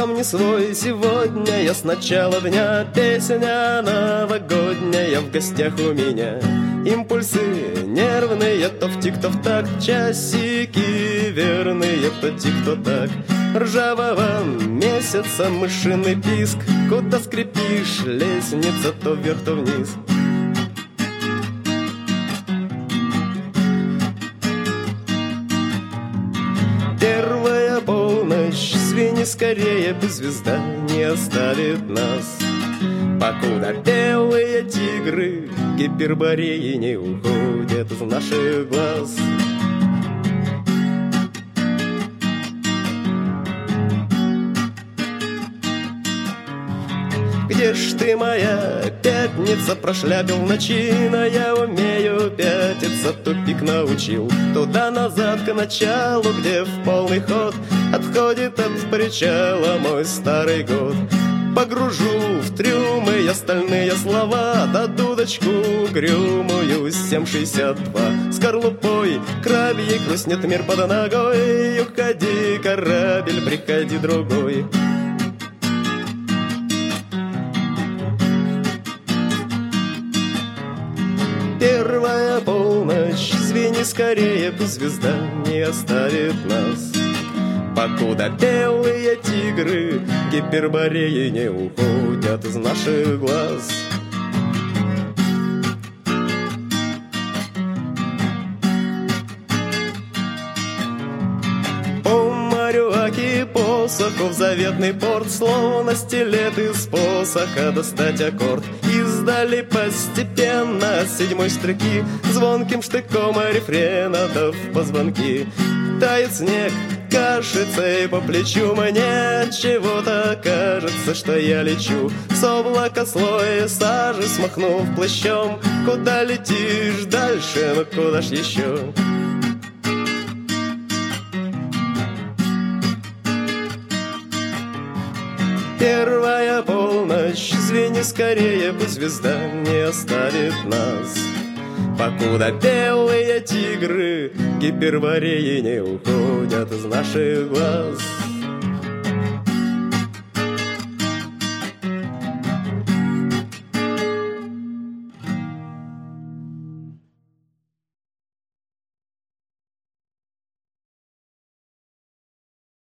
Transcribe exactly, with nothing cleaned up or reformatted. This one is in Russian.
сам не свой сегодня. Я с начала дня, песня новогодняя в гостях у меня. Импульсы нервные, то в тик, то в так, часики верные, то тик, то так. Ржавого месяца мышиный писк, куда скрипишь, лестница то вверх, то вниз. Первая полночь, звени скорее, бы звезда не оставит нас. Покуда белые тигры гипербореи не уходят из наших глаз. Где ж ты, моя пятница, прошляпил в ночи, но я умею пятиться, тупик научил. Туда-назад к началу, где в полный ход отходит от причала мой старый год. Погружу в трюмы я стальные слова, да дудочку угрюмую семь шестьдесят два. Скорлупой крабьей хрустнет мир под ногой. Уходи, корабль, приходи другой. Первая полночь, звени скорее, пусть звезда не оставит нас. Покуда белые тигры гипербореи не уходят из наших глаз. По морю Аки посохов заветный порт, словно стилет из посоха достать аккорд. Издали постепенно от седьмой строки звонким штыком рефрена да в позвонки. Тает снег, кашится и по плечу мне чего-то кажется, что я лечу с облака слоя сажи, смахнув плащом. Куда летишь дальше, ну куда ж еще? Первая полночь, звени скорее, пусть звезда не оставит нас. Покуда белые тигры гипербореи не уходят из наших глаз.